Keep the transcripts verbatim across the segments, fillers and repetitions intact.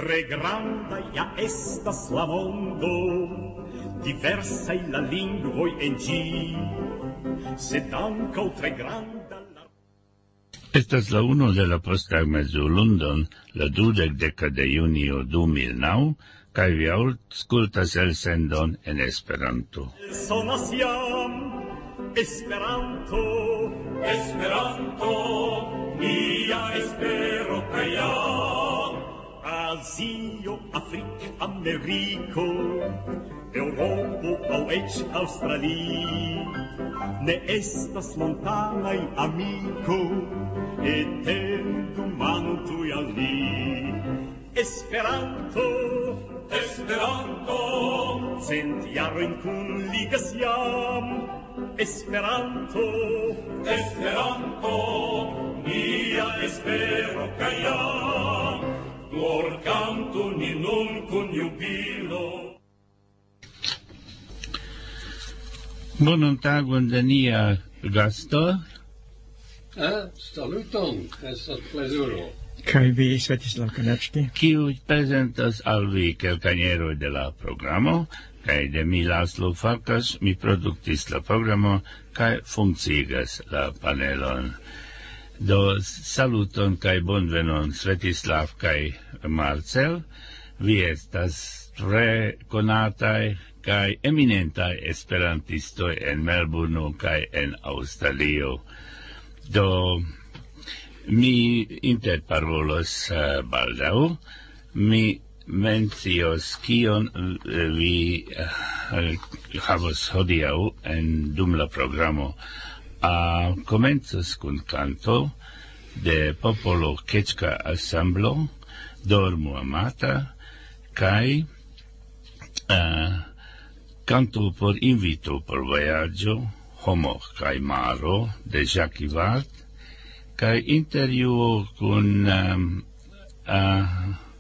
tre granda ja estas la mondo, diversaj la lingvoj en ĝi, sed ankaŭ tre granda la... Estas la uno de la posttagmezo London, la dudek deka de junio du mil naŭ, kaj vi aŭskultas elsendon en Esperanto. Sonas jam Esperanto, Esperanto, mia espero kaj jam. Azio, Afrik, Ameriko, Eŭropo aŭ eĉ Aŭstrali, ne estas montanaj amiko, etendu mano tuj al ni. Esperanto, Esperanto, cent jarojn kunligas jam. Esperanto, Esperanto, mia espero kaj jam. Glor cantu ni nun kun jubilo. Bonan tagon de nia gasto. Eh, saluton, estas plezuro. Kaj vi, Svetislav Konečki, Kiu prezentas al vi kelkajn eroj de la programo, kaj de mi Laslo Farkas, mi produktis la programo kaj funkciigas la panelon. Do saluton kaj bonvenon Svetislav kaj Marcel. Vi estas tre konataj kaj eminentaj esperantistoj en Melbourne kaj en Aŭstralio. Do mi interparolos uh, baldaŭ. Mi mencios kion uh, vi uh, havos hodiaŭ en dum la programo. A komencos kun kanto de popolo Quechua Assemblo, Dormu amata, kaj uh, kanto por invito por vojaĝo, Homo kaj maro de Jacques Vart, kaj intervjuo kun um, uh,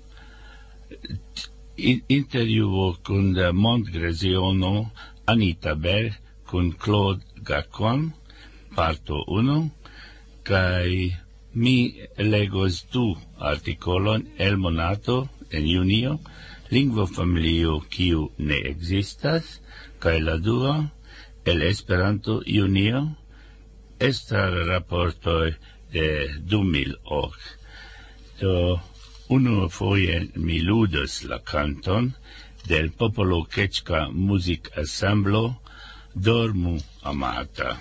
in, intervjuo kun uh, Montgreziono, Anita Berg, kun Claude Gacon, parto uno, kaj mi legos du artikolon el monato en junio, lingvofamilio kiu ne ekzistas, kaj la dua el Esperanto junio, estar raportoj de du mil ok. Do unu foje mi ludos la kanton del popolo Quechua Music Assemblo, Dormu amata.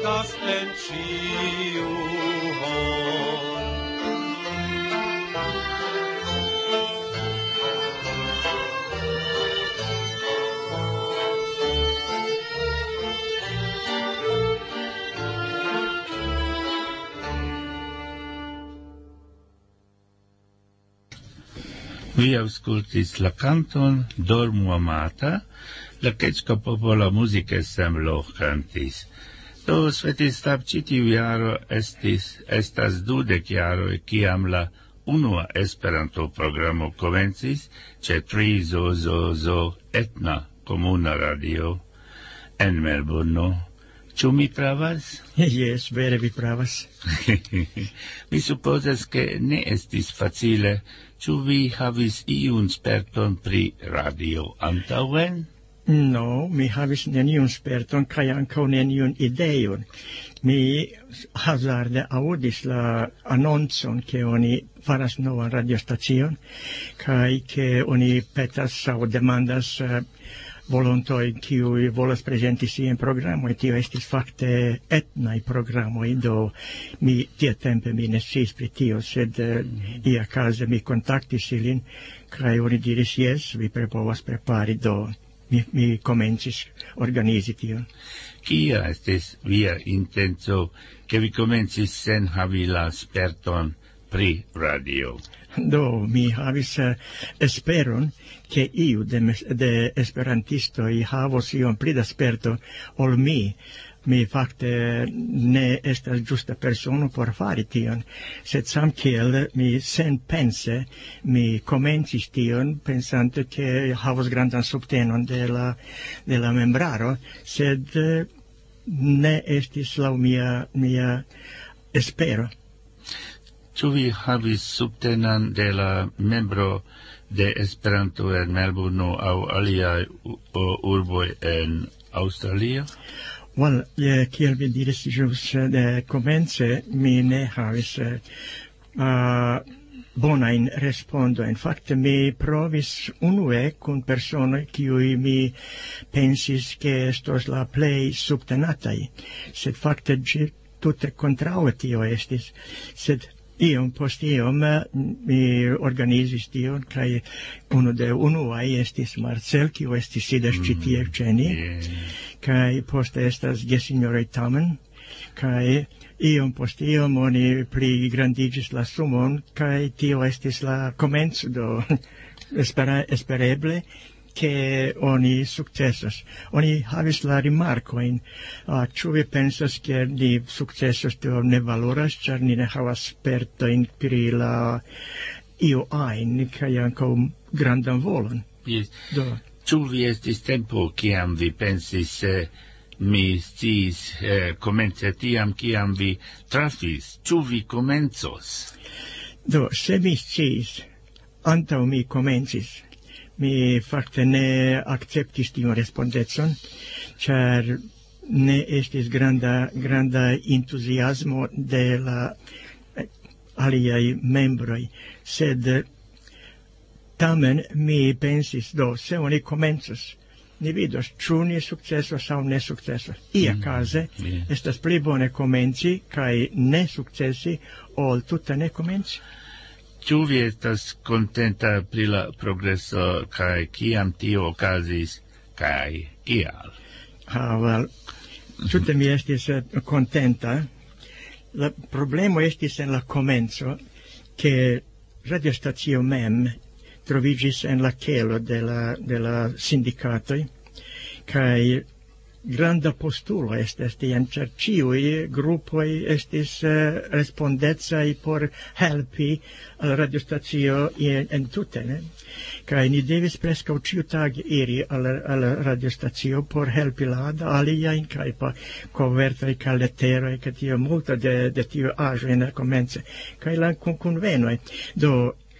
estas en ĉiu hor. Vi aŭskultis la kanton Dormu amata, la keĉka popola muzikensemblo kantis. Do Svetislav ĉi tiu jaro estis estas dudek jaroj kiam la unua Esperanto-programo komencis ĉe tri zo zo zo etna komuna radio en Melburno. Ĉu mi pravas? Jes, vere vi pravas. Mi supozas ke ne estis facile. Ĉu vi havis iun sperton pri radio antaŭen? No, mi havis neniun sperton kaj ankaŭ neniun ideon. Mi hazarde aŭdis la anoncon ke oni faras novan radiostacion kaj ke oni petas aŭ demandas uh, volontoj kiuj volas prezenti siajn programojn. Tio estis fakte etnaj programoj, do mi tiatempe mi ne sciis pri tio, sed uh, iakaze mi kontaktis ilin kaj oni diris jes, vi povas prepari, do mi, mi komencis organizi tion. Kia estis via intenco, ke vi komencis sen havi la sperton pri radio? Do, mi havis uh, esperon che iu de, de esperantistoi havos ion pli da sperto ol mi. Mi fakte ne estas giusta persono por fari tion, sed samkiel mi sen pense mi komencis tion, pensante che havos grandan subtenon de la, de la membraro, sed uh, ne estis laŭ mia, mia espero. Ĉu vi havis subtenon de la membro de Esperanto en Melburno aŭ aliaj urboj en Aŭstralio? Well, eh, kiel vi diris ĵus de komence, mi ne havis uh, bonajn respondojn. Fakte mi provis unue kun personoj kiuj mi pensis ke estos la plej subtenataj, sed fakte ĝi tute kontraŭe tio estis, sed iom post iom mi organizis tion, kaj unu de unuaj estis Marcel, kiu estis sidas ĉi tie ĉe ni, kaj poste estas gesinjoroj tamen, kaj iom post iom oni pligrandigis la sumon, kaj tio estis la komenco, do espera, espereble che oni successos. Oni havis la rimarcoin, uh, ĉu vi pensas ke ni successos tio ne valoras, ĉar ni ne havas spertojn pri la io ajn, kaj ankaŭ grandan volon. Yes. Do. Ĉu vi estis tempo kiam vi pensis eh, mi sciis eh, komence tiam kiam vi trafis, ĉu vi komencos? Do, se mi sciis, antaŭ mi komencis, mi fakte ne akceptis tiun respondecon, ĉar ne estis granda, granda entuziasmo de la aliaj membroj, sed tamen mi pensis, do, se oni komencos, ni vidos, ĉu ni sukcesos aŭ ne sukcesos. Iakaze mm, yeah. estas pli bone komenci kaj ne sukcesi, ol tute ne komenci. Ĉu vi estas kontenta pri la progreso kaj kiam tio okazis kaj kial? Ah, well, tute mi estis kontenta. La problemo estis en la komenco, ke radiostacio mem troviĝis en la kelo de la, de la sindikatoj, kaj granda postulo estis tiam, ĉar ĉiuj grupoj estis uh, respondecaj por helpi al radiostacio en, en tute, ne? Kaj ni devis preskaŭ ĉiutage iri al, al radiostacio por helpi la aliajn kaj por kovertoj kaj leteroj kaj tio multa de, de tio aĵoj en la komence kaj la kunvenoj. Do,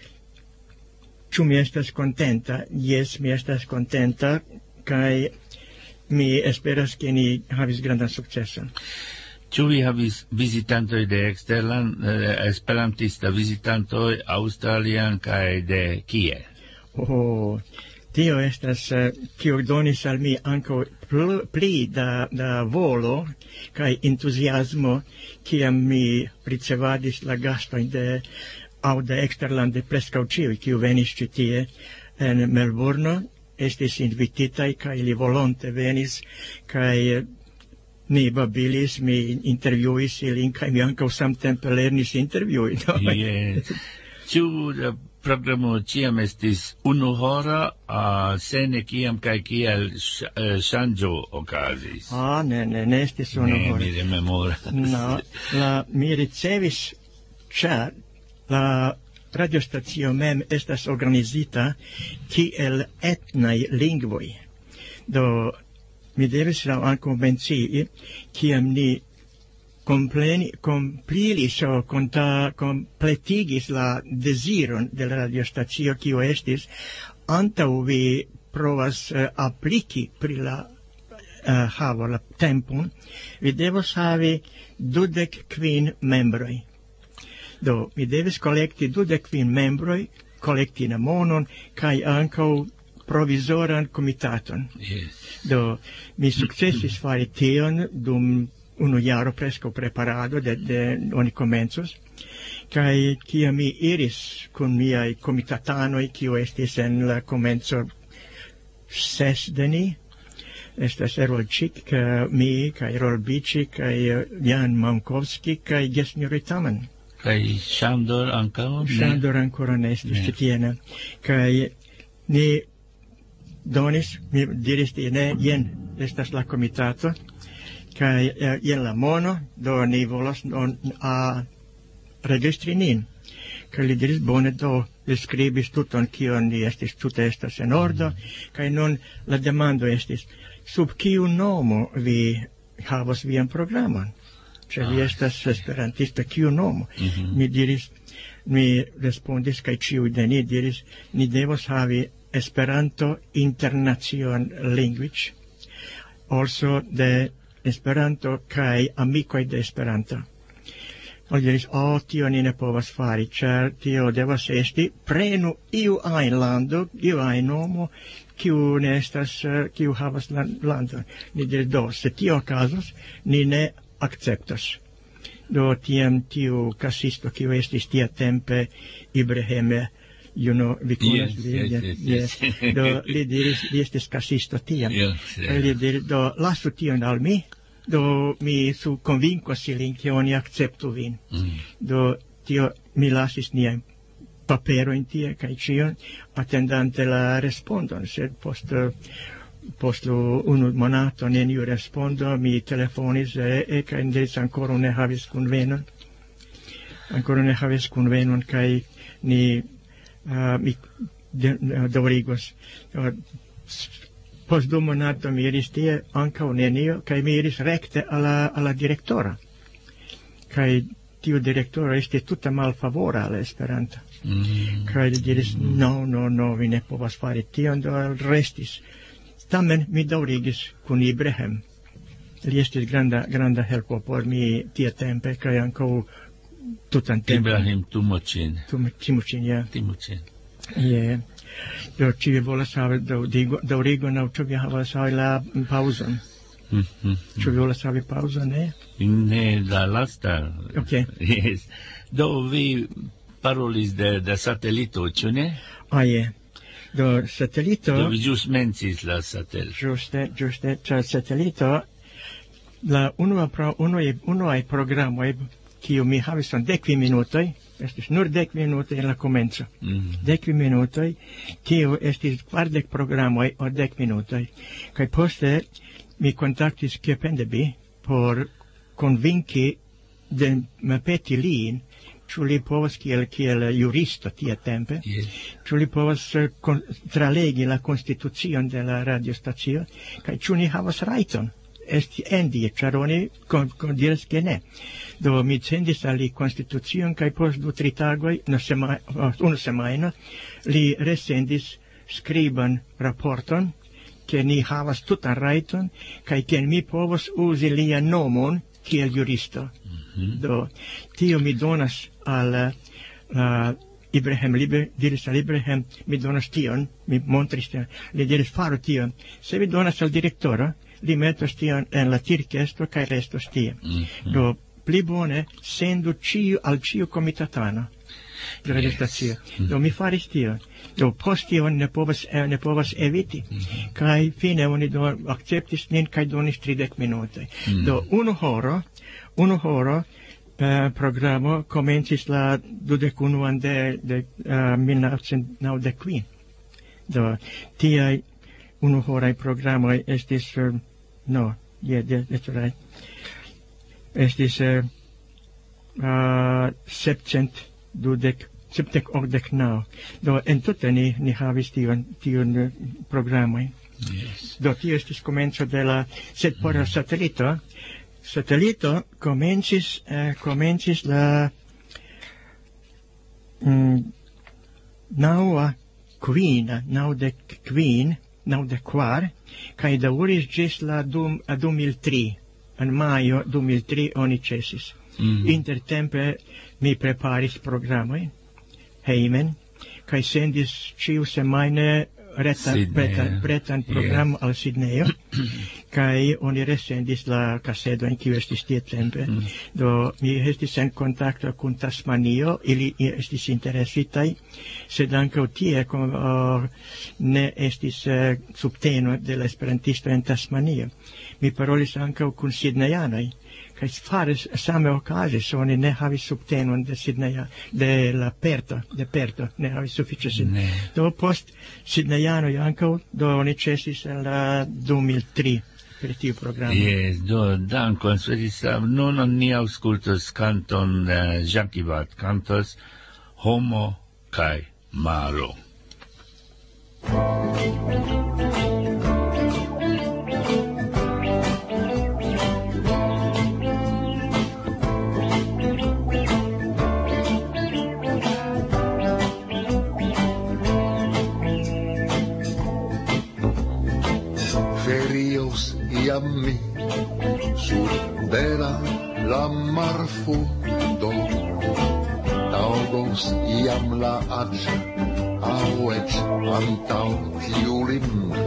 ĉu mi estas kontenta? Jes, mi estas kontenta kaj mi esperas ke ni havis grandan sukceson. Ĉu vi havis vizitantoj de eksterland, eh, esperantista vizitantoj aŭstralian kaj de kie? Oh, tio estas uh, kio donis al mi ankaŭ pl- pli da, da volo kaj entuziasmo, kiam mi ricevadis la gastojn de aŭ de eksterlande preskaŭ ĉiuj, kiu venis ĉi tie en Melburno, estis invititaj kaj li volonte venis kaj mi babilis, mi intervjuis ilin kaj mi ankaŭ samtempe lernis intervjui. Yes. Ĉu la programo ĉiam estis unuhora, uh, se ne kiam kaj kiel ŝ- eh, ŝanĝo okazis? Ah, ne, ne, ne estis Ne, unuhora. mi rememoras. No, la, mi ricevis, ĉar la radiostacio mem estas organizita kiel etnaj lingvoj. Do, mi devis laŭ ankaŭ mencii, kiam ni kompleni, komplilis o konta, kompletigis la deziron de la radiostacio, kiu estis, antaŭ vi provas uh, apliki pri la uh, havo, la tempon, vi devos havi dudek kvin membroj. Do, mi devis kolekti dudek kvin membroj, kolekti la monon, kaj ankaŭ provizoran komitaton. Yes. Do, mi sukcesis fari tion dum unu jaro preskaŭ preparado de, de oni komencos, kaj kiam mi iris kun miaj komitatanoj, kiu estis en la komenco ses de ni, estas Errol Chick, ka mi, kaj Errol Bici, kaj Jan Mankovski, kaj Gesmir Taman. Kaj Ŝandor ankaŭ? Ne? Ŝandor ankoraŭ ne estis Ne. ĉi tiena. Kaj ni donis, mi diris, ne, jen estas la komitato, kaj eh, jen la mono, do ni volas on, a registri nin. Kaj li diris, bone, do li skribis tuton kion li estis, tute estas en ordo, kaj nun la demando estis, sub kiu nomo vi havos vian programon? Ĉar vi Ah. estas esperantisto, kiu nomo? Mhm. Mi diris, mi respondis, kaj ĉiuj de ni diris, ni devos havi Esperanto Internacion Language, also de Esperanto kaj amikoj de Esperanto. Oni diris, oh, tio ni ne povas fari, ĉar tio devas esti prenu iu ajn lando, iu ajn nomo, kiu ne estas, uh, kiu havas la landon. Ni diris, do, se tio okazos, ni ne akceptos. Do, tiam tiu kasisto, kiu estis tiatempe Ibrahim, you know, vi konas Yes, lin, yes, yes, yes. Do, li diris, li estis kasisto tiam. Yes, Kaj yes. li diris, do, lasu tion al mi, do mi su konvinkos ilin, ke oni akceptu vin. Mm. Do, tio mi lasis niajn paperojn tie kaj ĉion, atendante la respondon, sed post post unu monato neniu respondo, mi telefonis e, e kaj diris ankoraŭ ne havis kunvenon. Ankoraŭ ne havis kunvenon kaj ni uh, mi de, daŭrigos. Uh, Post du monato mi iris tie ankaŭ nenio, kaj mi iris rekte al la, al la direktora. Kaj tiu direktoro estis tute malfavora al Esperanto. Mm. Kaj li diris, no, no, no, vi ne povas fari tion, do restis. Tamen mi daŭrigis kun Ibrahim. Li estis granda, granda helpo por mi tiatempe, kaj ankaŭ tutan tempon. Ibrahim Timochin. Tum- Timucin, ja. Timochin. Je. Do, ĉu vi volas havi daŭrigon, aŭ ĉu vi havas havi la paŭzon? Mhm. Ĉu vi volas havi paŭzon, ne? Ne, la lasta. Ok. Yes. Do, vi parolis de, de satelito, ĉu ne? Ah, je. Do, satelito... Do, vi ĵus mencis la satelito. Giuste, giuste, ĉar satelito, la unua pro, unuaj, unuaj programoj, kiu mi havis en dekvi minutoj, estis nur dekvi minutoj en la komenco. Mm. Dekvi minutoj, kiu estis kvardek programoj o dek minutoj. Kaj poste mi kontaktis Kependeby por konvinki de mepeti lin, ĉu li povas kiel, kiel juristo tiatempe, Yes. ĉu li povas eh, kon, tralegi la konstitucion de la radiostacio, kaj ĉu ni havas rajton esti endi, ĉar oni kon, kon diras ke ne. Do mi sendis al li konstitucion, kaj post du tri tagoj, no sema, unu semajno, li resendis skriban raporton, ke ni havas tutan rajton, kaj ke mi povas uzi lian nomon kiel juristo. Mhm. Do tio mi donas al la Ibrahim liber, diris al Ibrahim, mi donas tion, mi montris tion, li diris faru tion, se vi donas al direktoro, li metos tion en la tirkesto kaj restos tie. Mhm. Do pli bone sendu ciu al ciu komitatano de registracio. Do mi faris tion. Do post tion ne povas eh, ne povas eviti. Kaj fine oni do akceptis nin kaj donis tridek minutoj. Do unu horo, unu horo Uh, programo komencis la dudekunuan de, de uh, mil novecent naŭdek kvin. Do tiaj unuhoraj programoj estis uh, no, je, de, that's right. Estis uh, uh, sepcent dudek sepdek okdek naŭ. Do entute ni, ni havis tion tion uh, programoj. Yes. Do tio estis komenco de la sed por mm. satelito Satellito comencis, eh, comencis la mm, naŭa kvina, naŭdek kvin, naŭdek kvar, kaj daŭris ĝis la dum, du mil tri. En majo du mil tri oni ĉesis. Mm. Intertempe mi preparis programojn hejmen kaj sendis ĉiusemajne retan, pretan, pretan programon yeah. al Sidnejo. Kai oni resendis la kasedojn kiu estis tiutempe. Mm. Do mi estis en kontakto kun Tasmanio, ili estis interesitaj, sed ankaŭ tie uh, ne estis uh, subteno de la esperantisto en Tasmanio. Mi parolis ankaŭ kun sidnejanoj, kaj faris same okazis, oni ne havis subtenon de Sidneja, de la Perto, de Perto, ne havis sufiĉe sid. Do post sidnejanoj ankaŭ, do oni ĉesis en la du mil tri. Per tiu programma. Yes, do, dankon, Svetislav. Nun ni aŭskultos kanton uh, Jacques Ibart kantos Homo kaj Malo. Iam mi sur bela la marfundo taŭgos iam la aĝ aŭ eĉ antaŭ tiu limbro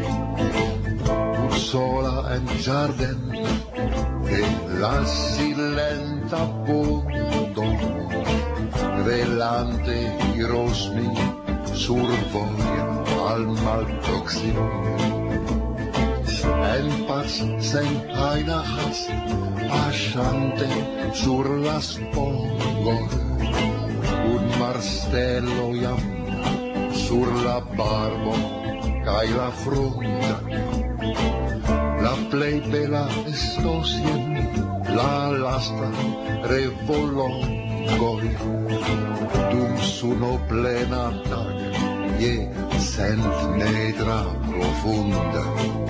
tur sola en ĝarden de la silenta pundo velante iros mi survoje al malproksimo. En paz sen ajna hast, paŝante sur la spongo, un marstelo jam sur la barbo kaj la frunto. La plej bela estos jen la lasta revolongoj, dum suno plena tag je centmetra profunda.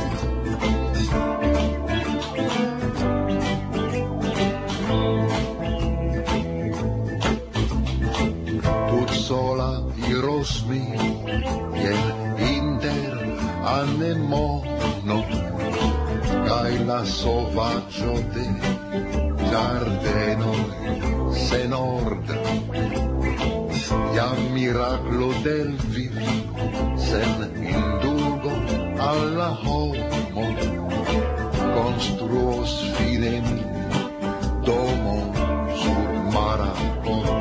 Sola iros mi, jen inter anemono, kaj la sovaĝo de ĝardenoj sen orda. Jam miraklo del vivo, sen indulgo al la homo, konstruos fine mi domo sur mara ponto.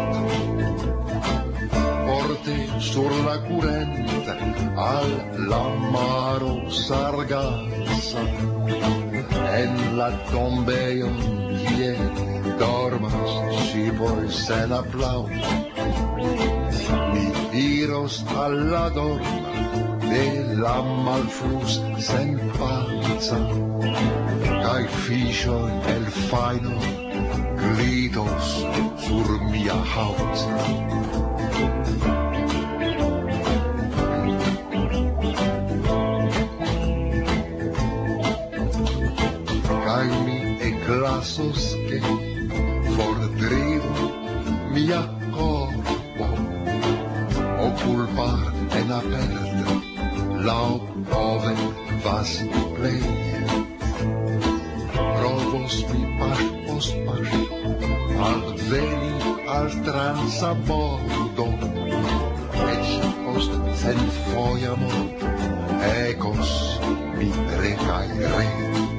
Sur la currente al la maro sargassa, en la tombejo kie dormas ŝipoj sen aplaŭzo. Mi iros al la dormo de la malflus senpaca, kaj fiŝoj el fajno glidos sur mia haŭto. Glasos que fordrivo mia corpo o culpar en aperta lau ove vas play provos mi pas post pas al veni al transabordo sen foiamol ecos mi recaire.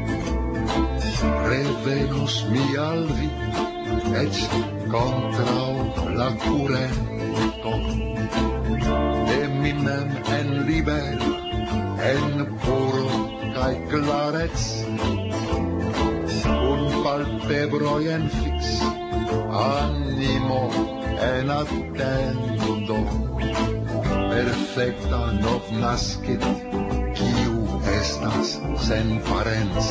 Revenos mi alvi, et contrau la curento, de mi mem en liber, en puro cae clarets, un palpebroi en fix, animo en attendo, perfecta nov nascit, quiu estas sen parens.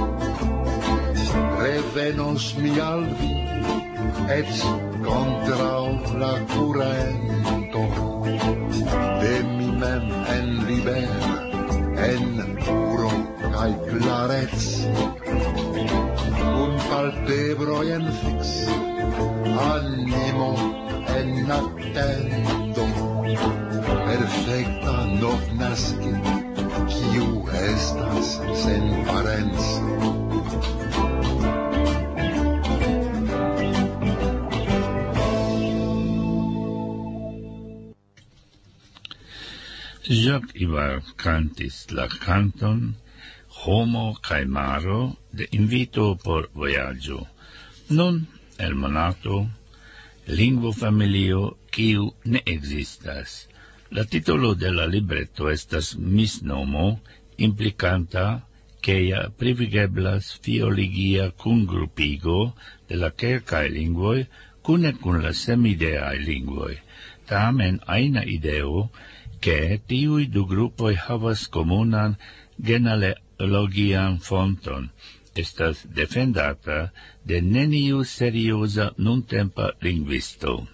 Revenos mi alvi, et contrau la curento, de mi mem en liber, en puro cae clarets, un palpebroi en fix, animo en attendo, perfecta nov nascit, quiu estas sen parens. Jacques Ivar cantis la canton Homo cae maro de invito por voyaggio. Nun el monato lingvo familio quiu ne existas. La titolo de la libretto estas misnomo implicanta queia privigeblas fioligia cungrupigo de la quelcae lingvoi cune cun la semideae lingvoi. Tamen aina ideo che tiui du gruppoi havas comunan genealogian fonton, estas defendata de neniu seriosa nuntempa linguisto.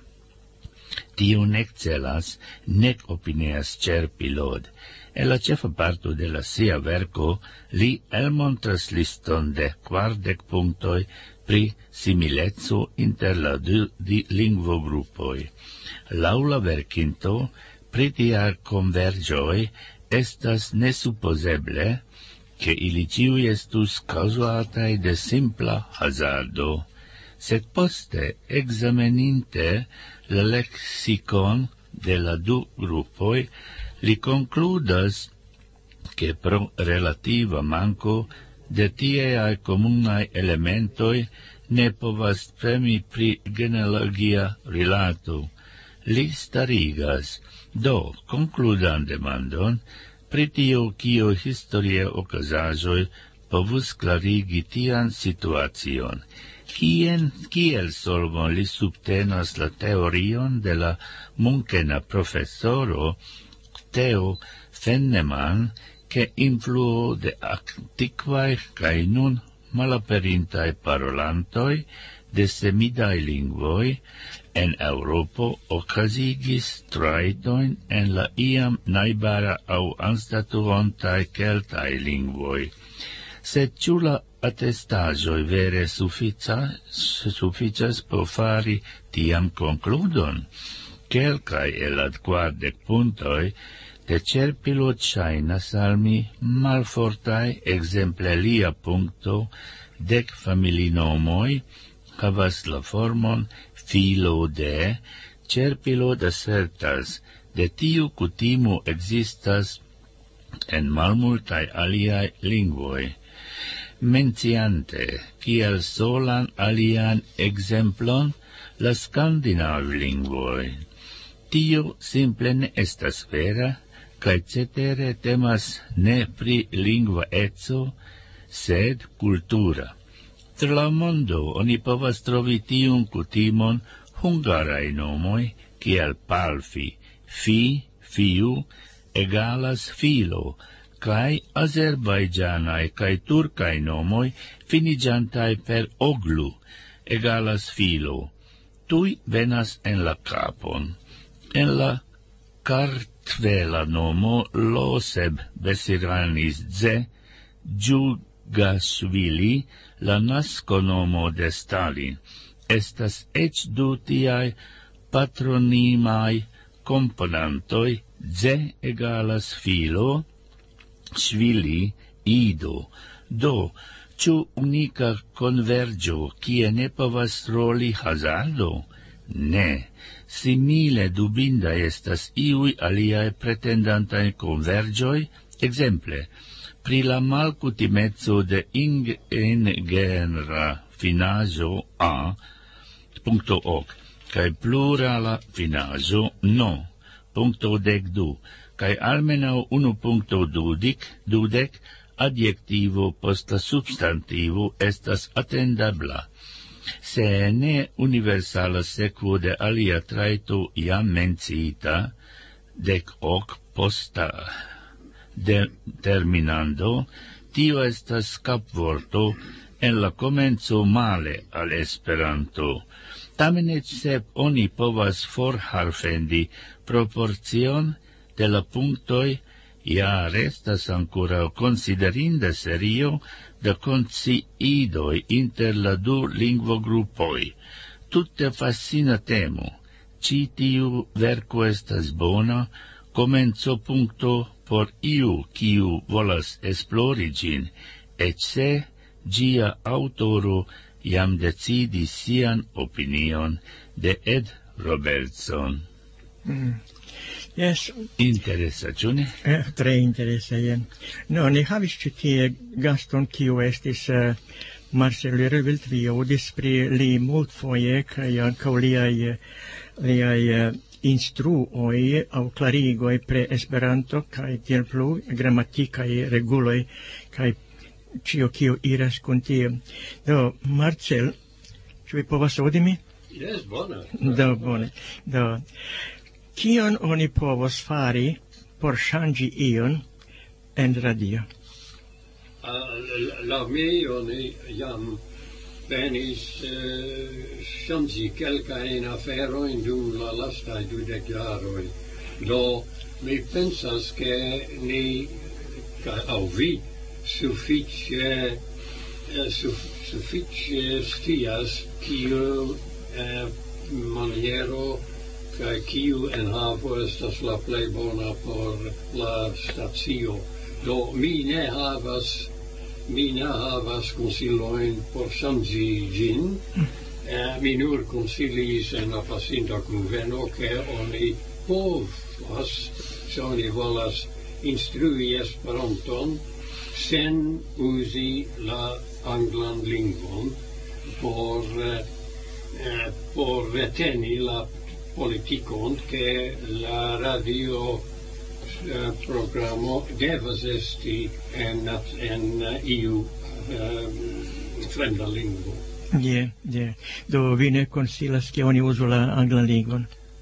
Tiu nec celas, nec opineas Cerpilod. En la cefa parto de la sia verco, li elmontras liston de quardec punctoi pri similezzo inter la du di lingvogruppoi. Laula verkinto, pritiar convergioi estas nesupposeble che ili ciui estus causatai de simpla hazardo, sed poste exameninte la lexicon de la du gruppoi, li concludas che pro relativa manco de tieai comunai elementoi ne povas premi pri genealogia rilato. Li starigas, do, concludan demandon, pritio cio historie ocasajoi povus clarigi tian situacion. Cien, kiel solvon li subtenas la teorion de la Munkena professoro Theo Fenneman, che influo de antiquae cae nun malaperintae parolantoi de semidae lingvoi en Europo ocasigis traitoin en la iam naibara au anstatuontae celtae lingvoi. Sed ciu la attestagioi vere sufficias, sufficias por fari tiam concludon? Celcae el ad quardec puntoi de Cerpilod shainas al mi malfortae, exemple lia puncto, dec familinomoi havas la formon filo de, Cerpilod assertas, de tiu cutimu existas en malmultae aliae lingvoi. Menciante, kiel solan alian exemplon, la scandinavi lingvoi. Tio simple ne estas vera, cae cetere temas ne pri lingva etso, sed cultura. Tra la mondo oni povas trovi tiun cutimon hungarae nomoi, kiel palfi, fi, fiu, egalas filo, cae azerbaigianae cae turcae nomoi finigiantae per oglu, egalas filo. Tui venas en la capon. En la kartvela nomo Loseb Besiranis Dze, Djugasvili, la nasconomo de Stalin, estas ec du tiai patronimai componantoi, Dze egalas filo, Svili ido. Do, ciu unica convergio, kie ne povas roli hazardo? Ne. Simile dubinda estas iui aliae pretendantae convergioi, exemple, pri la malcutimezzo de ing en genera finajo A, puncto hoc, cae plurala finajo no, puncto dec du, cae almenau unu puncto dudec, dudec, adjectivo post la substantivo estas attendabla. Se ne universala sequo de alia traito iam menciita, dec hoc posta determinando, tio estas capvorto en la comenzo male al Esperanto. Tamen et sep oni povas forharfendi proporcion de la punctoi, ja restas ancora considerinda serio de conciidoi inter la du lingvogruppoi. Tutte fascina temo, ci tiu verco estas bona, comenzo puncto por iu kiu volas esplori gin, et se gia autoro iam decidis sian opinion de Ed Robertson. Mm. Yes. Interessa, ĉu ne? Eh, tre interessa, jen. No, ni havis ĉi tie gaston, kiu estis uh, Marcel Revelt, vi audis pri li multfoje, kaj ankaŭ liaj liaj uh, instruoj aŭ klarigoj pri Esperanto kaj tiel plu, gramatikaj reguloj kaj ĉio kio iras kun tio. Do, Marcel, ĉu vi povas aŭdi mi? Yes, bone. Do, bone. Do, kion oni povos fari por ŝanĝi ion en radio? Uh, la mi oni jam penis uh, ŝanĝi kelkajn aferojn dum la lastaj dudek jaroj. Do mi pensas ke ni aŭ vi sufiĉe suf, sufiĉe scias kiu uh, maniero kaj kiu enhavo estas la plej bona por la stacio. Do mi ne havas mi ne havas konsilojn por ŝanĝi ĝin. Eh, mi nur konsilis en la pasinta kunveno ke oni povas, se oni volas instrui Esperanton, sen uzi la anglan lingvon por eh, por reteni la politikon che la radio uh, programo devas esti en, en uh, iu um, fremda lingvo. Yeah, yeah. Do vi ne consilas che oni uzu la anglan lingvon?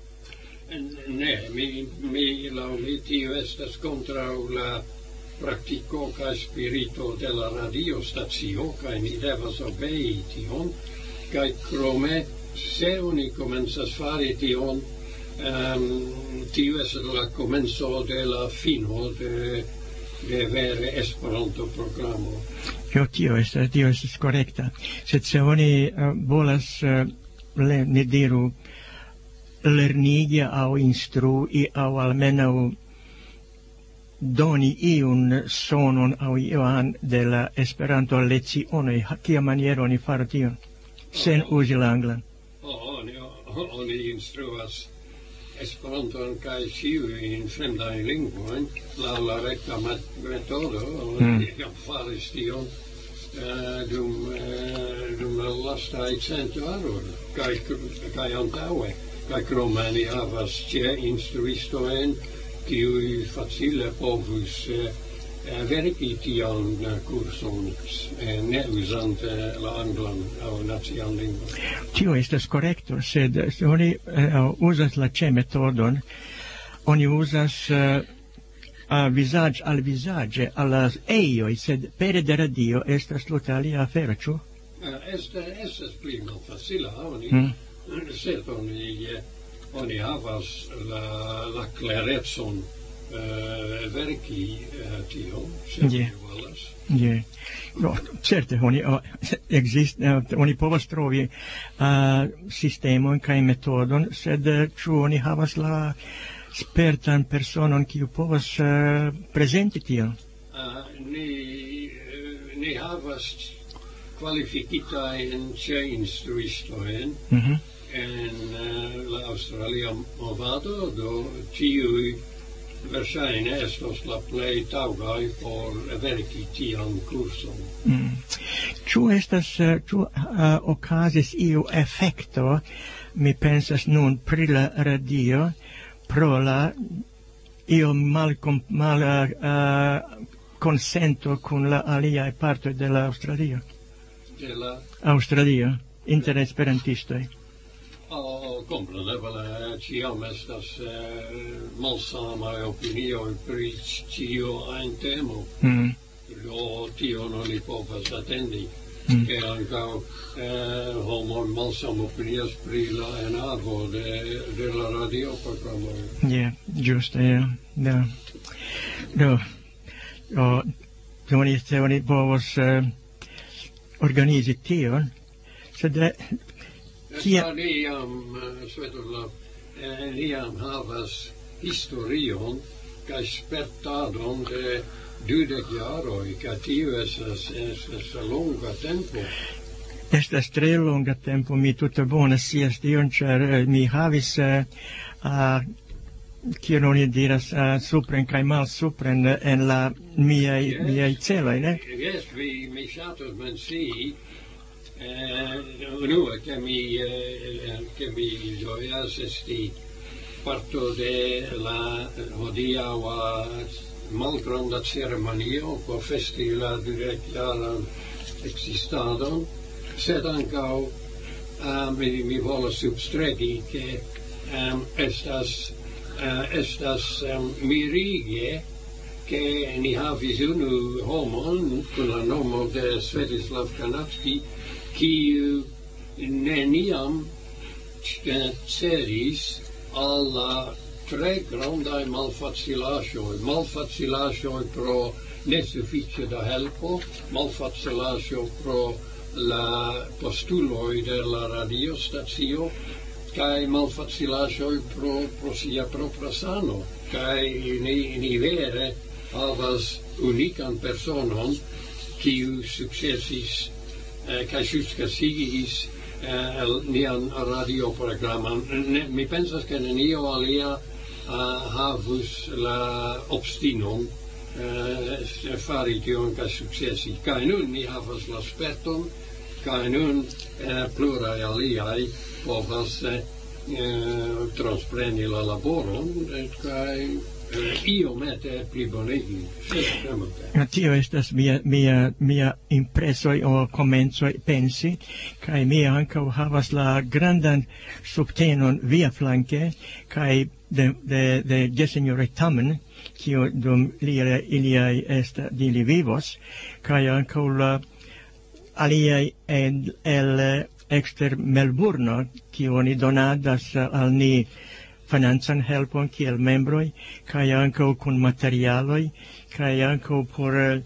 Ne, mi, mi laŭ mi tio estas kontraŭ la praktiko kaj spirito de la radiostacio, kaj ni devas obei tion, kaj krome se oni komencas fari tion, um, tio estas la komenco de la fino de, de vere Esperanto programo. Jo, tio estas, tio estas korekta. Sed se oni uh, volas, uh, le, ne diru, lernigi aŭ instrui aŭ almenaŭ doni iun sonon aŭ ion de la Esperanto lecionoj, kia maniero oni faru tion, sen oh, uzi la anglan? Oh, oni, oni instruas Esperanton kaj ĉiujn fremdajn lingvojn laŭ la rekta metodo. Oni jam faris tion uh, dum, uh, dum la lastaj cent jaroj kaj kaj antaŭe. Kaj krome ni havas ĉe instruistojn kiuj facile povus uh, verki tion uh, kurson uh, ne uzante la anglan aŭ nacian lingvon. Tio estas korekto, sed se oni uh, uzas la ĉe metodon, oni uzas uh, a vizaĝ al vizaĝe al la ejoj, sed pere de radio estas tute alia afero, ĉu? Uh, estas estas pli malfacila, oni mm. sed oni uh, oni havas la, la clarecon uh, verki uh, tio, se yeah. oni volas. Yeah. No, certe, oni, uh, exist, uh, oni povas trovi uh, sistemon kaj metodon, sed uh, ĉu oni havas la spertan personon kiu povas uh, prezenti tion? Uh, ni, uh, ni havas qualificita in tjänsturistojen Mhm. en uh, la Australia movado do tiui versaine estos la plei taugai por verki tian curson. Mm. Ĉu estas uh, ĉu uh, okazis iu efekto, mi pensas nun pri la radio pro la io mal mal uh, consento con la alia parte della Australia. De la Australia inter esperantistoj. oh, comprenebile ciam estas uh, malsamai opinioi pri cio ein temo. Mm. Do tio non li povas attendi. Mm. Che anche eh, homo malsam opinias pri la enavo de, de la radio programo. Ja, giusto, ja. Da. Do. O, se oni, se oni povos uh, organizi tion, sed uh, Kia- Ni jam, uh, Svetoslav, eh, ni jam havas historion kaj spertadon de dudek jaroj, kaj tio estas estas longa tempo. estas tre longa tempo, mi tute bone scias tion, ĉar uh, mi havis uh, uh, kion oni diras uh, supren kaj malsupren uh, en la miaj Yes. miaj celoj, ne? Yes, vi mi ŝatus mencii eh, unue che mi eh, che mi ĝojas esti parto de la hodiaŭa malgranda ceremonio por festi la dudekjaran ekzistadon, sed ankaŭ uh, mi, mi volas substregi che um, estas uh, estas um, mirige che ni havis unu homon kun la nomo de Svetislav Kanapski, kiu neniam ceris al la tre grandaj malfacilaĵoj, malfacilaĵoj pro nesufiĉe da helpo, malfacilaĵo pro la postuloj de la radiostacio, kaj malfacilaĵoj pro, pro sia propra sano. Kaj ni, ni vere havas unikan personon kiu sukcesis eh, kaj sukcesigis eh, nian radioprogramon. Ne, mi pensas ke nenio alia uh, havus la obstinon uh, fari tion kaj sukcesi. Kaj nun ni havas la sperton, kaj nun uh, pluraj aliaj povas uh, transpreni la laboron kaj uh, iomete plibonigi. Tio estas mia mia mia impresoj o komencoj pensi, kaj mi ankaŭ havas la grandan subtenon via flanke, kaj de de de gesinjoroj Tamen, kiu dum lia iliaj esta dili vivos, kaj ankaŭ la aliaj el, el ekster Melburno, kiu oni donadas al ni financan helpon kiel membroj, kaj ankaŭ kun materialoj, kaj ankaŭ por uh,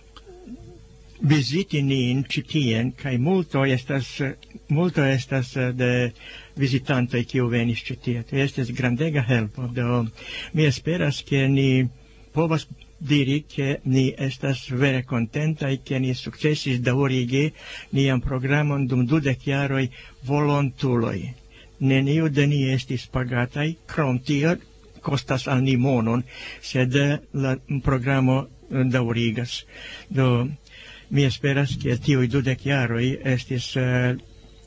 viziti nin ĉi tien, kaj multo estas multo estas uh, de vizitantoj kiu venis ĉi tie. Tio estas grandega helpo. Do mi esperas ke ni povas diri che ni estas vere contentaj, ke ni sukcesis daŭrigi nian programon dum dudek jaroj volontuloj. Neniu de ni estis pagataj, krom tio kostas al ni monon, sed la programo daŭrigas. Do mi esperas ke tiuj dudek jaroj estis uh,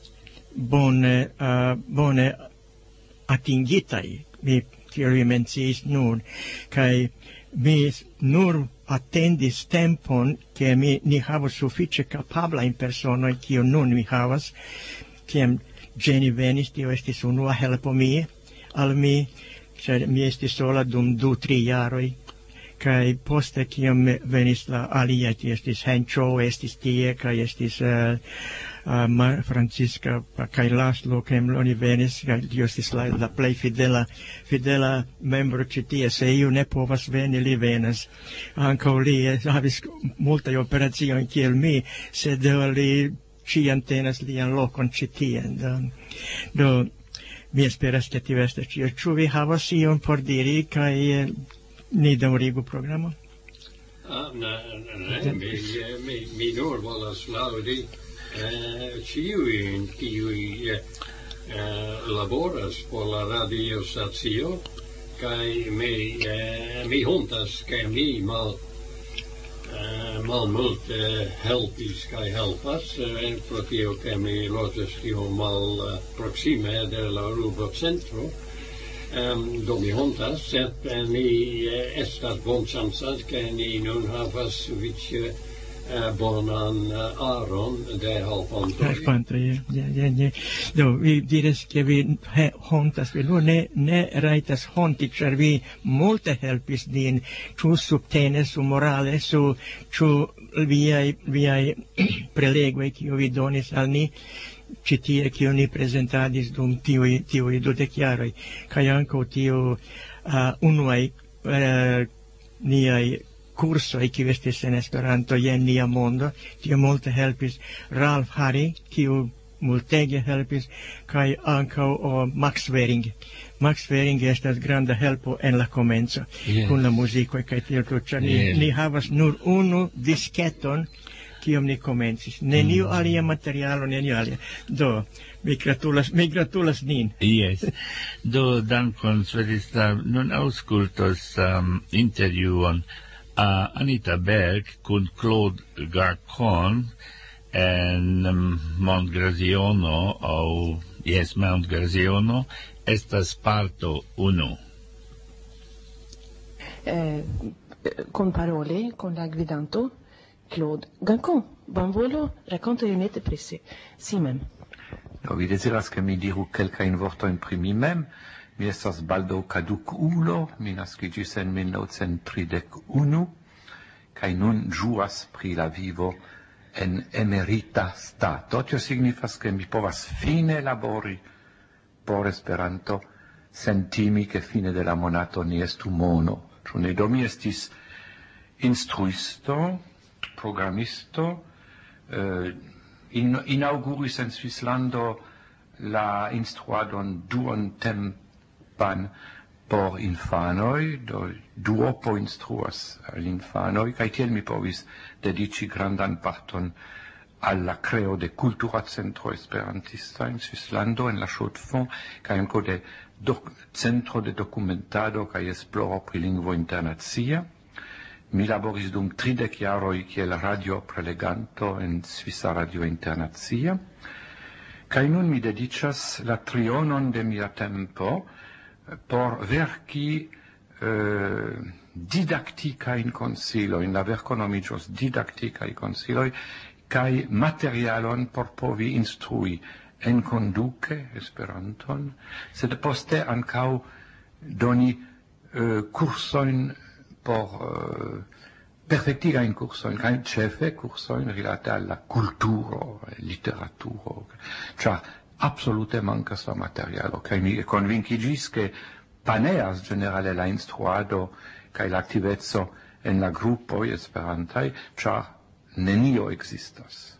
bone uh, bone atingitaj, mi kiel vi menciis nun, kaj mi nur attendis tempon che mi ni havas sufiĉe kapablajn personojn, kiu nun mi havas, kiam Jenny venis, tio estis unua helpo mi al mi, ĉar mi estis sola dum du tri jaroj, kaj poste kiam venis la aliaj, tio estis Hencho, estis tie, kaj estis uh, uh, Francisca kaj Laszlo, kiam oni venis, kaj tio estis la, la plej fidela fidela membro ĉi tie. Se iu ne povas veni, li venas. Ankaŭ li havis multaj operaciojn kiel mi, sed li ĉiam tenas lian lokon ĉi tie. Do, do mi esperas ke tio estas ĉio. Ĉu vi havas ion por diri, kaj eh, ni daŭrigu programon? Ah, ne, ne, mi, mi, mi nur volas laŭdi ciuin kiui laboras por la radiostacio kai mi mi hontas kai mi mal mal multe helpis kai helpas en proprio che mi lotas tio mal proxime de la urbo centro um, do mi hontas sed ni estas bonchancas che ni nun havas vice Uh, bonan uh, aron de helpantoj. Helpantoj, ja, ja, ja. Do, vi diras che vi he, hontas, vi ne, ne raitas honti, char vi multe helpis din, ciu subtene, su morale, su, ciu viai, viai prelegui, cio vi donis al ni, citie, cio ni presentadis dum tiui, tiui dodeciaroi, cae anco tio uh, unuai uh, niai curso e qui vestis en Esperanto jen nia mondo, tio multe helpis Ralph Harry, kiu multege helpis, kai ankaŭ o Max Wering. Max Wering estas granda helpo en la komenco, yes. Kun la muziko kaj tiel tuĉa. Ni, yes. Ni havas nur unu disketon, kiam ni komencis. Neniu mm. alia materialo, neniu alia. Do, mi gratulas, mi gratulas nin. Yes. Do, dankon, Svetista, nun aŭskultos um, intervjuon Uh, Anita Berg kun Claude Garcon en um, Mount Graziono au yes Mount Graziono estas parto uno. Eh, con parole con la gvidanto Claude Garcon. Bonvolu rakontu iomete pri si mem. Do vi deziras ke mi diru kelkajn vortojn pri mi mem. Mi estas baldaŭ kadukulo, mi naskiĝis en mil novcent tridek unu, kaj nun ĝuas pri la vivo en emerita stato. Tio signifas ke mi povas fine labori por Esperanto sen timi ke fine de la monato ni estu mono. Ĉu ne? Do mi estis instruisto, programisto, eh, in, inauguris en Svislando la instruadon duon tempo por infanoi, do duopo instruas al infanoi, kai tiel mi povis dedici grandan parton alla creo de cultura centro esperantista in Svislando, en la Chaux-de-Fonds, kai anco de doc, centro de documentado kai esploro pri lingvo internazia. Mi laboris dum tridec jaroi kiel radio preleganto en Svisa Radio Internazia, kai nun mi dedicas la trionon de mia tempo por verki eh, didactica in consilo, in la verconomigios didactica in consiloi, kai materialon por povi instrui en conduce Esperanton, sed poste ancau doni eh, cursoin por eh, perfectiga in cursoin, kai cefe cursoin rilate alla culturo, literaturo, cia absolute mancas la materialo, kai mi convincigis che paneas generale la instruado kai l'activezzo en la gruppo esperantai, cia nenio existas.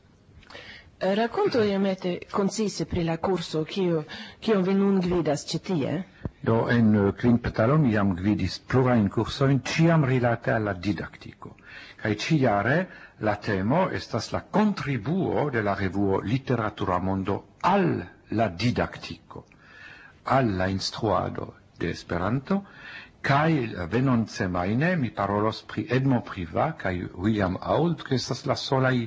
Racconto iomete concise pri la curso kio kio vi nun gvidas ĉi tie. Do en uh, Klinpetalo mi jam gvidis plurajn kursojn ĉiam rilate al la didaktiko. Kaj ĉiare la temo estas la kontribuo de la revuo Literatura Mondo al la didaktiko, al la instruado de Esperanto, kaj venontsemajne mi parolos pri Edmond Privat kaj William Auld, que estas la solaj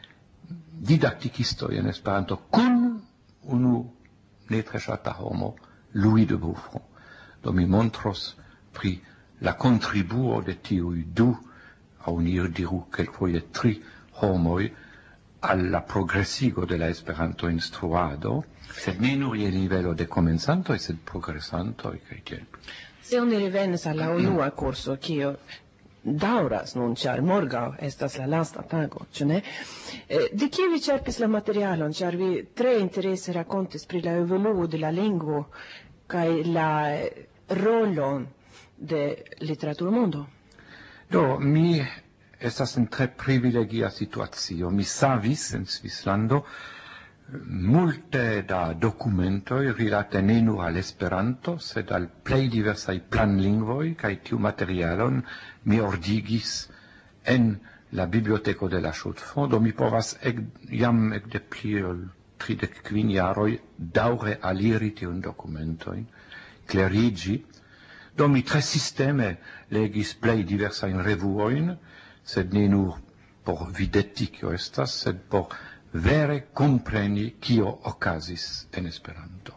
didaktikistoj en Esperanto, kun unu ne tre ŝata homo, Louis de Buffon. Do mi montros pri la contribuo de tiuj du, aŭ ni diru kelkfoje tri homoj, alla progresigo de la Esperanto instruado, sed ne nur je nivelo de komencantoj, sed progresantoj kaj tiel. Se oni revenas al la unua kurso, kio dauras nun, ĉar morgaŭ estas la lasta tago, ĉu ne? De kie vi ĉerpis la materialon, ĉar vi tre interese rakontis pri la evoluo de la lingvo kaj la rolon de Literatura Mondo? Do, mi estas en tre privilegia situacio. Mi savis en Svislando multe da documentoj rilate ne nur al Esperanto, sed al plej diversaj planlingvoj, kaj tiu materialon mi ordigis en la biblioteco de la Chaux-de-Fonds, do mi povas ec, jam ec de pli ol tridec quin jaroj daŭre aliri tiun dokumentojn, klerigi, do mi tre sisteme legis plej diversajn revuojn, sed ne nur por videti kio estas, sed por vere kompreni kio okazis en Esperanto.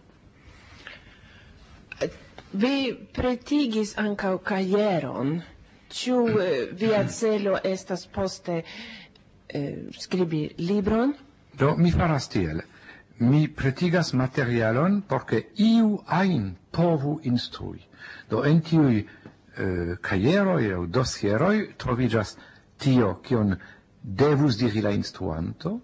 Vi pretigis ankaŭ kajeron. Ĉu eh, via celo estas poste eh, skribi libron? Do mi faras tiel. Mi pretigas materialon porque iu ajn povu instrui. Do en tiuj eh, kajeroj aŭ dosieroj troviĝas tio kion devus diri la instruanto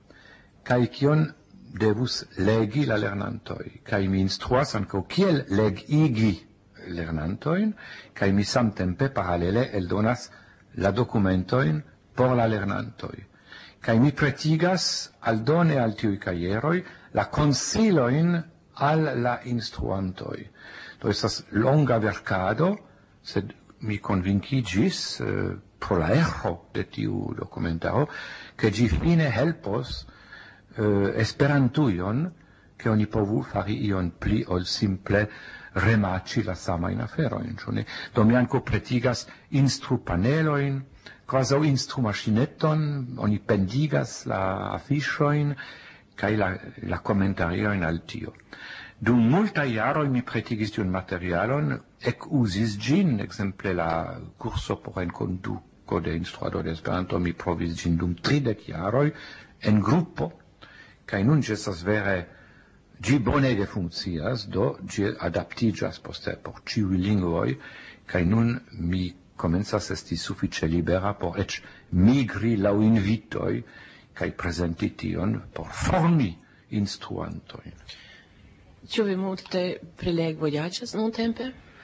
kaj kion devus legi la lernantoj. Kaj mi instruas ankaŭ kiel legigi lernantojn, kaj mi samtempe paralele eldonas la dokumentojn por la lernantoj. Kaj mi pretigas aldone al tiuj kajeroj la konsilojn al la instruantoj. Do estas longa verkado, sed mi konvinkigis eh, pro la erro de tiu dokumentaro, ke ĝi fine helpos eh, esperantujon, ke oni povu fari ion pli ol simple remaĉi la samajn aferojn, ĉu ne? Do mi ankaŭ pretigas instrupanelojn, kvazaŭ instrumaŝineton, oni pendigas la afiŝojn kaj la, la komentariojn al tio. Dum multaj jaroj mi pretigis tiun materialon, ekuzis ĝin, ekzemple la kurso por enkonduko de instruado de Esperanto, mi provis ĝin dum tridek jaroj en grupo, kaj nun ĝi estas vere ĝi bonege funkcias, do ĝi adaptiĝas poste por ĉiuj lingvoj, kaj nun mi komencas esti sufiĉe libera por eĉ migri laŭ invitoj kaj prezenti tion por formi instruantojn. Ĉu vi multe prelegvojaĝas nuntempe?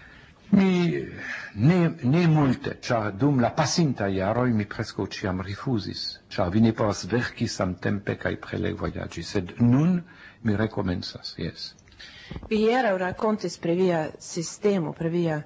Mi ne, ne multe, ĉar dum la pasintaj jaroj mi preskaŭ ĉiam rifuzis, ĉar vi ne povas verki samtempe kaj prelegvojaĝi, sed nun mi rekomencas, jes. Vi hieraŭ rakontis pri via sistemo, pri via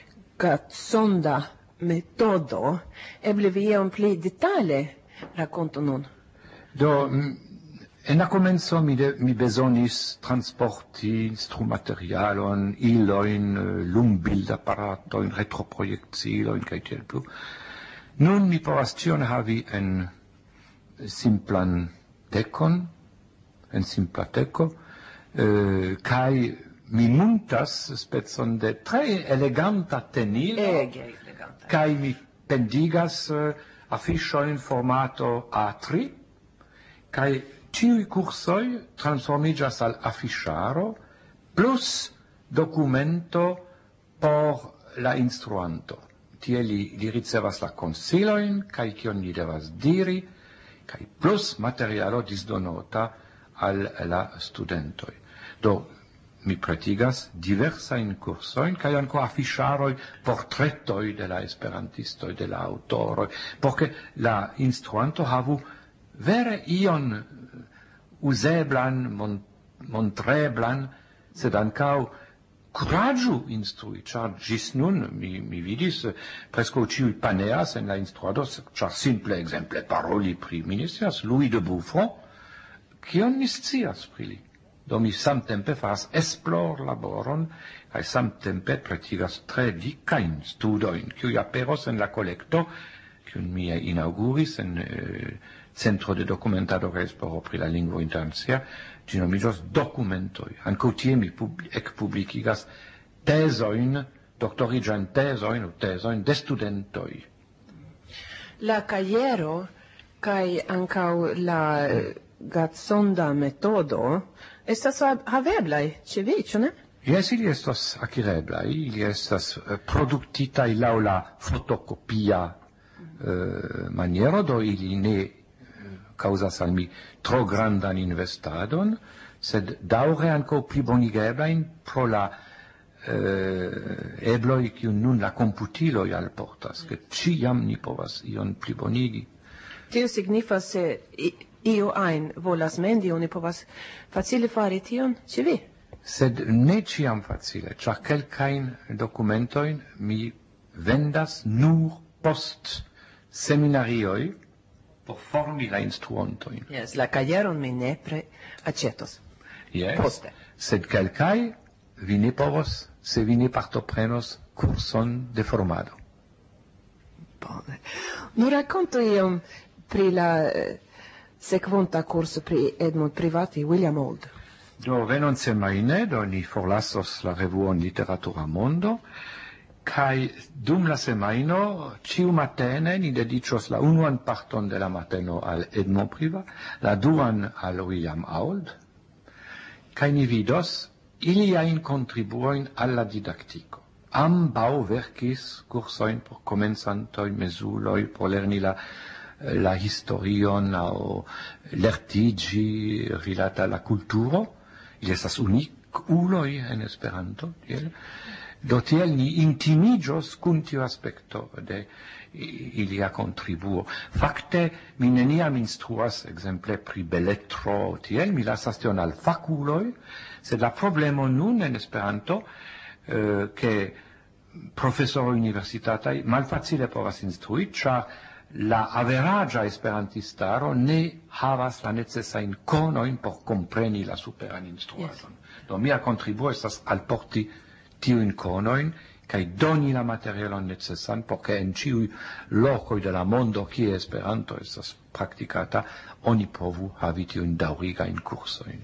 sonda metodo. Eble vi iom pli detale rakontu nun. Do, en la komenco mi, de, mi bezonis transporti instrumaterialon, ilojn, lumbildaparatojn, retroprojektilojn kaj tiel plu. Nun mi povas ĉion havi en simplan dekon, en simpla teko, eh, kaj mi muntas specon de tre eleganta tenilo, kaj mi pendigas uh, afiŝojn formato A tri, kaj ĉiuj kursoj transformiĝas al afiŝaro plus dokumento por la instruanto. Tie li, li ricevas la konsilojn kaj kion li devas diri, kaj plus materialo disdonota al la studentoj. Do, mi pretigas diversajn kursojn kaj ankaŭ afiŝaroj, portretoj de la esperantistoj, de la aŭtoroj, por ke la instruanto havu vere ion uzeblan, mon, montreblan, sed ankaŭ kuraĝu instrui, ĉar ĝis nun mi, mi vidis preskaŭ ĉiuj paneas en la instruado, ĉar simple ekzemple paroli pri, mi ne scias, Louis de Buffon, kion ni scias pri li. Do mi samtempe faras esplor laboron, kaj samtempe pretigas tre dikajn studojn, kiuj aperos en la kolekto, kiun mi inauguris en eh, Centro de Dokumentado kaj Esploro pri la Lingvo Internacia, ĝi nomiĝas Dokumentoj. Ankaŭ tie mi ekpublikigas tezojn, doktoriĝajn tezojn, tezojn de studentoj. La kajero kaj ankaŭ la gatsonda metodo estas haveblaj ĉe vi, ĉu ne? Jes, ili estas akireblaj, ili estas produktitaj laŭ la fotokopia uh, maniero, do ili ne causas al mi tro grandan investadon, sed daŭre ankaŭ plibonigeblajn pro la uh, ebloj kiun nun la komputiloj alportas, ke ĉiam ni povas ion plibonigi. Tio signifas se io ajn volas mendi, oni povas facile fari tion ĉe vi? Sed ne ĉiam facile, ĉar kelkajn dokumentojn mi vendas nur post seminarioi por formi la instruontoin. Yes, la caieron mi nepre accetos. Yes. Poste. Sed quelcai vi ne povos, se vi ne partoprenos curson de formado. Bone. Nu racconto iom pri la eh, sekvonta curso pri Edmund Privati, William Old. Do venon semaine, do ni forlasos la revuon Literatura Mondo, kai dum la semaino, ciu matene, ni dedicios la unuan parton de la mateno al Edmund Priva, la duan al William Old, kai ni vidos iliain contribuoin alla didactico. Ambau verkis cursoin por comenzantoi, mesuloi, por lerni la la historion au lertigi rilata la culturo. Il estas unic uloi en Esperanto, tiel. Do tiel ni intimigios cun tiu aspecto de ilia contribuo. Fakte, mi neniam instruas, exemple, pri beletro, tiel, mi lasas tion al faculoi, sed la problemo nun en Esperanto, eh, che professoroi universitatai malfacile povas instrui, ĉar la averagia esperantistaro ne havas la necessain conoin por compreni la superan instruadon. Yes. Do mia contribuo estas alporti tiuin conoin, kai doni la materialon necessan, porque en ciui locoi de la mondo kie Esperanto estas practicata, oni povu havi tiuin daŭrigain cursoin.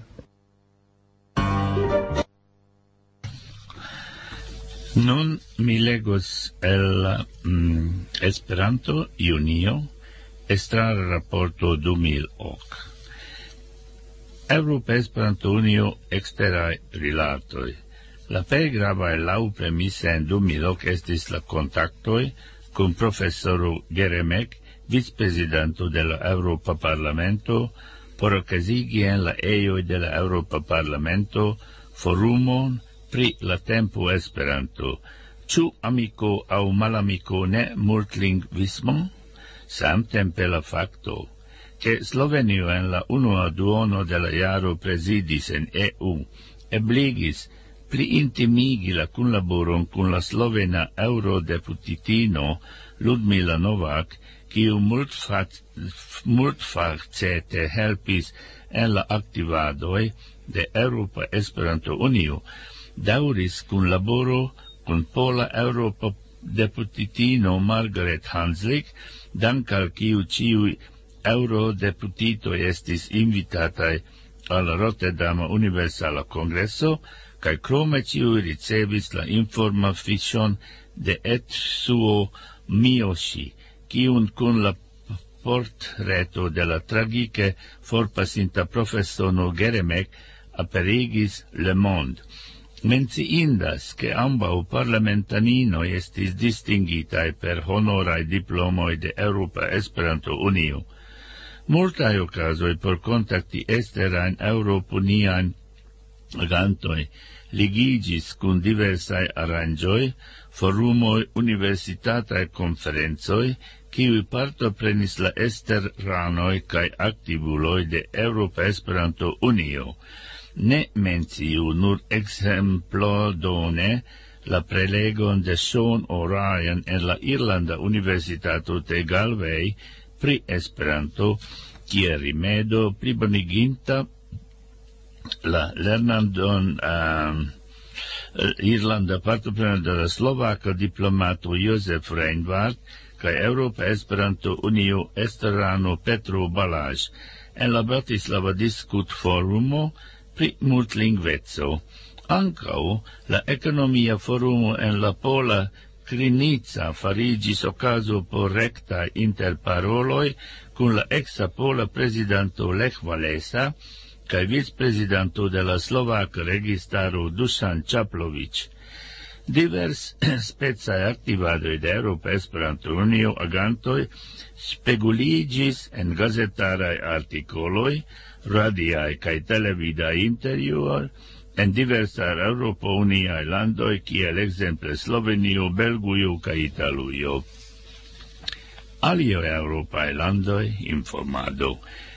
Nun mi legos el mm, Esperanto Junio, Estrar Rapporto du mil ok. Europa Esperanto Unio exterae rilatoi. La plej grava lau premisa en du mil ok estis la kontaktoj kun profesoro Geremek, vicprezidanto de la Europa Parlamento, por okazigi en la ejoj de la Europa Parlamento forumon pri la tempo Esperanto. Ĉu amiko aŭ malamiko ne multlingvismo? Samtempe la fakto, che Slovenio en la unua duono de la jaro prezidis en E U, ebligis pli intimigi la kunlaboron kun la slovena eurodeputitino Ludmila Novak, kiu multfacete helpis en la aktivadoj de Europa Esperanto Unio, dauris kun laboro kun pola Europa deputitino Margaret Hanslik, dankal kiu ĉiuj eurodeputitoj estis invitataj al Rotterdama Universala Kongreso, kaj krome ĉiuj ricevis la informafiŝon de Etsuo Miyoshi, kiun kun la portreto de la tragike forpasinta profesoro Geremek aperigis Le Monde. Menciindas che ambaŭ parlamentaninoj estis distingitaj per honoraj diplomoj de Europa Esperanto Unio. Multaj okazoj por kontakti eksterajn eŭropuniajn agantoj ligiĝis kun diversaj aranĝoj, forumoj, universitataj konferencoj, kiuj partoprenis la eksterranoj kaj aktivuloj de Europa Esperanto Unio. Ne menciu nur exemplo done la prelegon de Sean O'Ryan en la Irlanda Universitato de Galway pri Esperanto, kie rimedo pliboniginta la lernandon um, Irlanda partopreno de la slovaka diplomato Josef Reinvart kaj Europa Esperanto Unio esterano Petro Balázs en la Bratislava Diskut Forumo pri multlingveco. Ankaŭ la ekonomia forumo en la pola Krynica fariĝis okazo por rektaj interparoloj kun la eksa pola prezidanto Lech Walesa kaj vicprezidanto de la slovaka registaro Dušan Čaplović. Divers specaj aktivadoj de Europa Esperanto Unio agantoj speguliĝis en gazetaraj artikoloj, radiaj kaj televidaj intervjuoj en diversaj eŭropa-uniaj landoj, kiel ekzemple Slovenio, Belgujo kaj Italujo. Aliaj eŭropaj landoj, informado.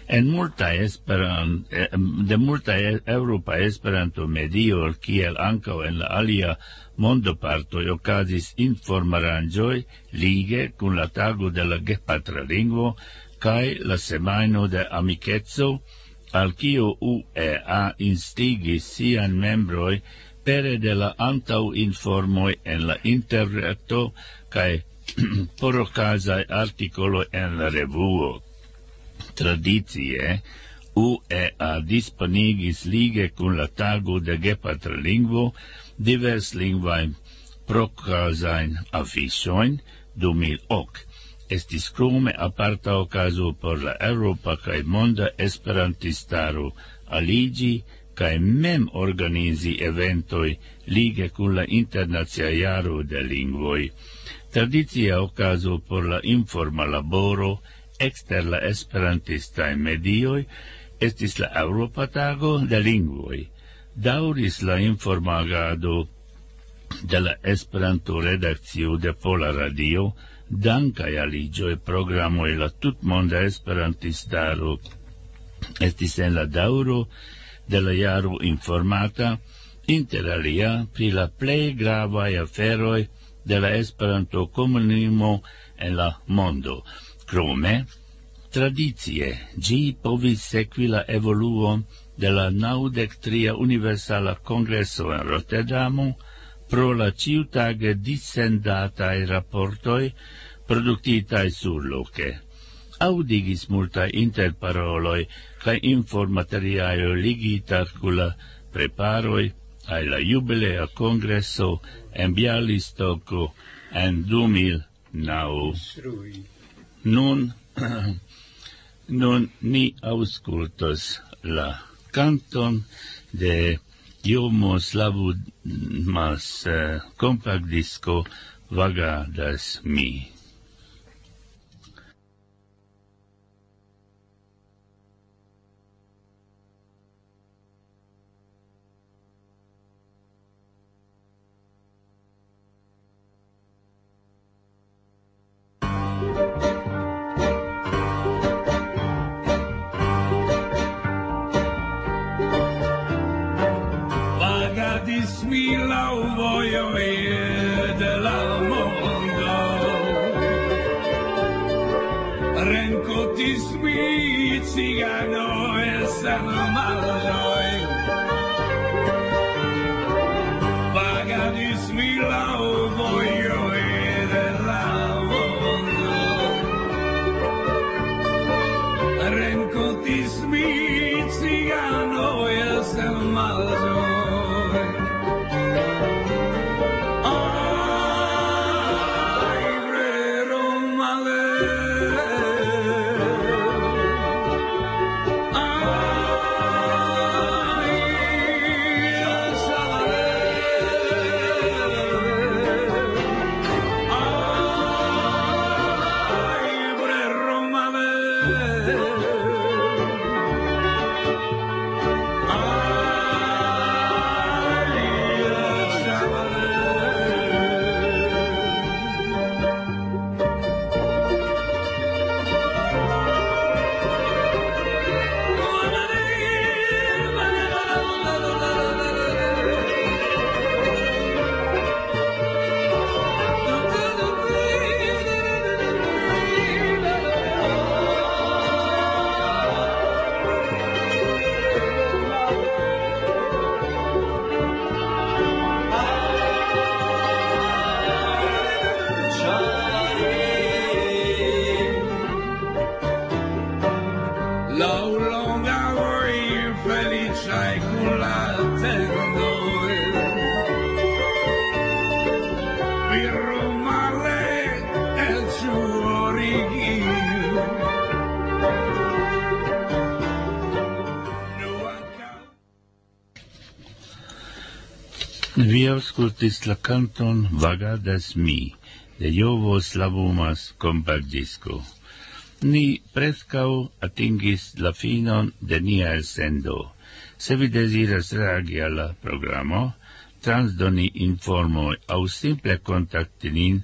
En multa esperan, de multa Europa Esperanto medio, kiel ankaŭ en la alia mondopartoj okazis informaranĝoj lige kun la tago de la gepatra lingvo kaj la semajno de amikeco, al kiu U E A instigis sian membroj pere de la antaŭinformoj en la interreto kaj por okazaj artikoloj en la revuo. Tradicie, U E A disponigis lige kun la tago de gepatra lingvo diverslingvajn prokazajn afiŝojn du mil ok. Estis krome aparta okazo por la Eŭropa kaj monda esperantistaro aliĝi kaj mem organizi eventoj lige kun la internacia jaro de lingvoj. Tradicia okazo por la informa laboro ekster la esperantistaj medioj estis la Eŭropa Tago de Lingvoj. Daŭris la informagado de la Esperanto-redakcio de Pola Radio, dankaj aliĝoj programoj la tutmonda esperantistaro estis en la daŭro de la jaro informata, inter alia pri la plej gravaj aferoj de la Esperanto-komunumo en la mondo. Krome, tradicie, ĝi povis sekvi la evoluon de la naŭdek tria Universala Kongreso en Rotterdamo pro la ĉiutage dissendataj raportoj produktitaj surloke. Aŭdigis multaj interparoloj kaj informaterialo ligita kun la preparoj al la jubilea kongreso en Bialystoko en du mil naŭ. Nun, nun ni aŭskultos la kanton de Jomo Slavumas uh, kompaktdisko Vagadas mi. Vi aŭskultis la kanton Vagadas mi de Jovo Slavumas kompaktdisko. Ni preskaŭ atingis la finon de nia elsendo. Se vi deziras reagi al la programo, transdoni informoj aŭ simple kontakti nin,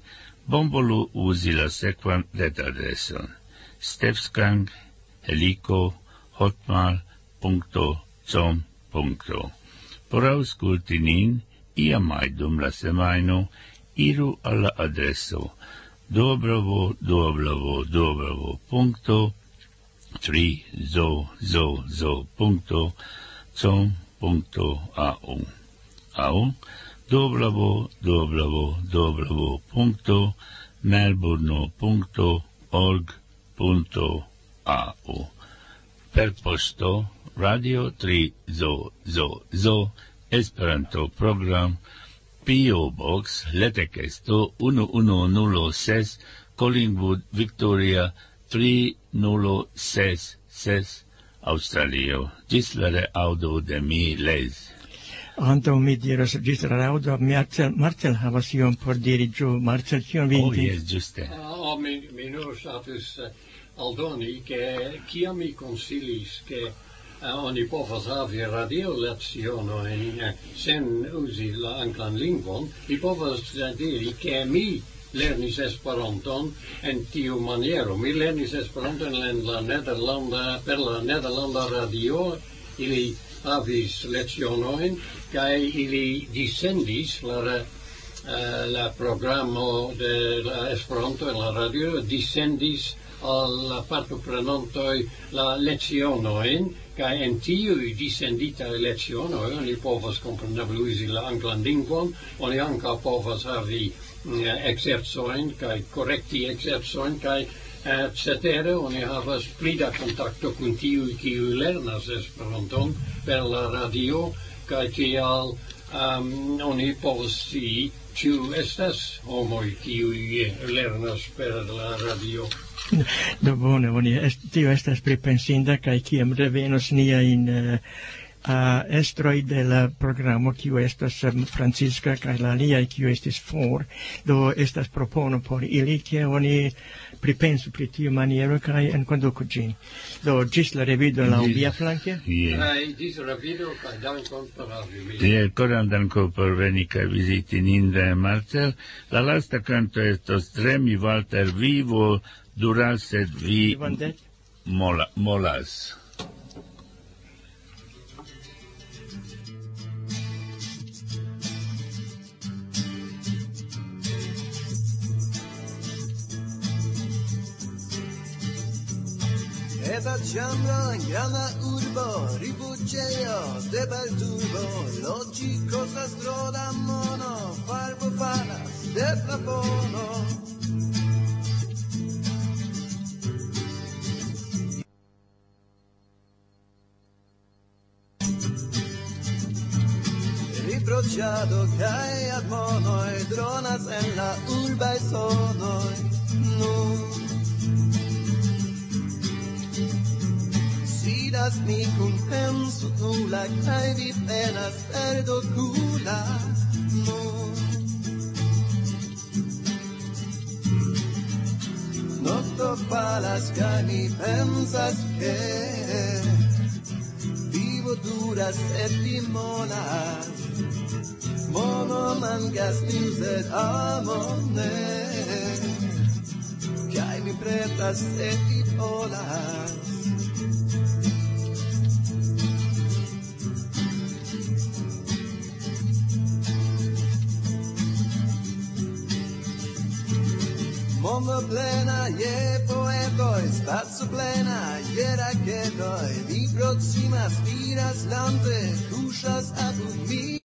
bonvolu uzi la sekvan retadreson: Stefskang, Heliko, hotmail punto com punto. Por ausculti nin, iamai dum la semajno, iru alla adreso www www punto tri zo zo zo punto com punto a u au www www punto melbourne punto org punto a u. Per posto Radio tri zo zo zo Esperanto program P O Box Letekesto uno uno nulo ses Collingwood Victoria tri nulo ses ses Australio. Gis la reaudo de mi les. Anto mi diras gis la reaudo Marcel, Marcel havas iom por diri giù. Marcel, kion vi Oh, yes, giuste. Oh, mi, mi nur status uh, aldoni, che kiam mi consilis che uh, oni povas havi radio leziono in uh, sen usi la anglan lingvon, mi povas uh, diri che mi lernis Esperanton en tiu maniero. Mi lernis Esperanton en la Nederlanda, per la Nederlanda radio, ili havis lezionoin, kai ili discendis la uh, la programo de la Esperanto en la radio discendis al partoprenantoj la lezionoin, kaj en tiuj discenditaj lezionoj oni povas kompreneble uzi la anglan lingvon, oni ankaŭ povas havi uh, ekzercojn kaj korekti ekzercojn kaj uh, cetere oni havas pli da kontakto kun tiuj kiuj lernas Esperanton per la radio kaj tial um, oni povas scii ĉu estas homoj kiuj lernas per la radio. Do bone, oni est, tio estas pripensinda, kaj kiam revenos nia in uh, uh, estroi de la programo, kiu estas um, Francisca, kaj la aliaj, kiu estis for, do estas propono por ili, ke oni pripensu pri tiu maniero, kaj enkonduku ĝin. Do, ĝis la revido laŭ via flanke? Kaj ĝis revido, kaj dankon por havi min. Tie, koran danko por veni kaj viziti nin de Marcel. La lasta canto estos tre mi Walter vivo duras sed vi mola, molas. Eta ĉambro en granda urbo, rifuĝejo de Balturbo, loĝi kostas tro da mono, farbo falas de plafono. Riproĉado kaj admonoj dronas en la urbaj sonoj. Nun sidas mi kun penso nula kaj vi penas perdokula. Nun nokto falas kaj mi pensas ke vivo duras sed vi molas. Mono mangas min sed amo ne, kaj mi pretas sed vi volas. Mondo plena je poetoj, spaco plena je raketoj, vi proksimas, viras lampe, kuŝas apud mi.